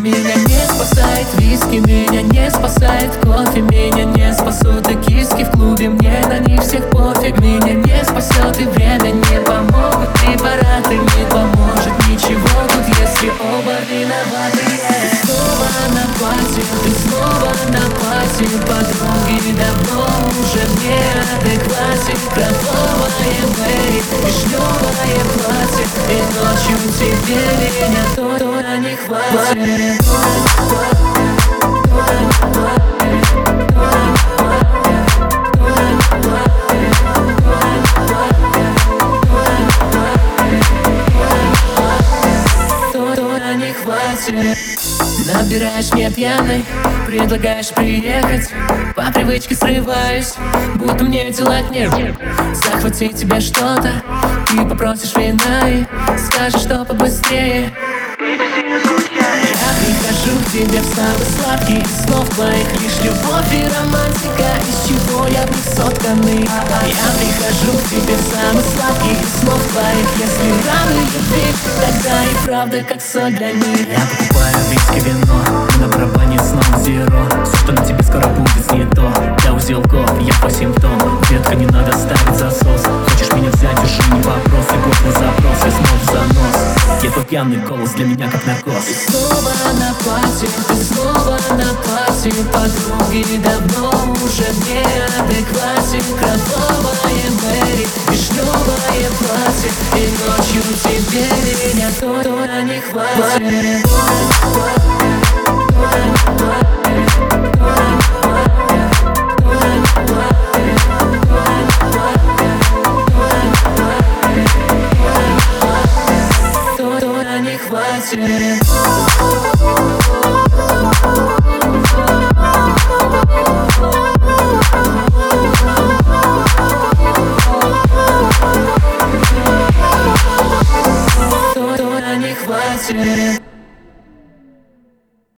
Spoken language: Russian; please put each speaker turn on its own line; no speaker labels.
Меня не спасает виски, меня не спасает кофе, меня не спасут и киски в клубе, мне на них всех пофиг. Меня не спасет и время, не помогут препараты, не поможет ничего тут, если оба виноваты. Ты снова на пати, ты снова на пати, подруги давно уже в неадеквате. Кровавая Мэри, вишневое платье, и ночью тебе меня то не хватит. Не хватит. Набираешь меня пьяной, предлагаешь приехать, по привычке срываюсь, будто мне делать нечего. Захватить тебе что-то, ты попросишь вина и скажешь, что побыстрее. Я прихожу к тебе в самый сладкий из снов твоих, лишь любовь и романтика, из чего я в них сотканный. Я прихожу к тебе в самый сладкий из снов твоих, если раны любви, тогда и правда как соль для них.
Я покупаю виски, вино, и на барабане снова зеро. Все, что на тебе скоро будет, не то. Для узелков я по симптом. Детка, не надо ставить засос. Хочешь меня взять, уже не вопрос. Любовь на запрос, я снова в занос. Я твой пьяный голос для меня как наркоз.
Ты снова на пати, ты снова на пати, подруги давно уже в неадеквате. Кровавая Мэри, вишневое платье, и ночью тебе меня то не хватит. Не хватит.